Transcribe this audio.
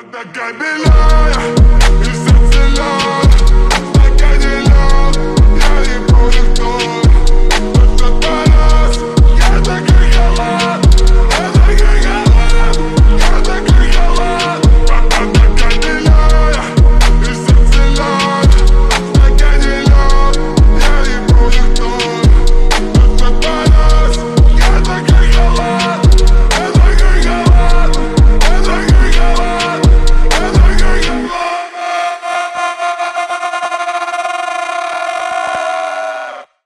That guy be lying, he says a lie.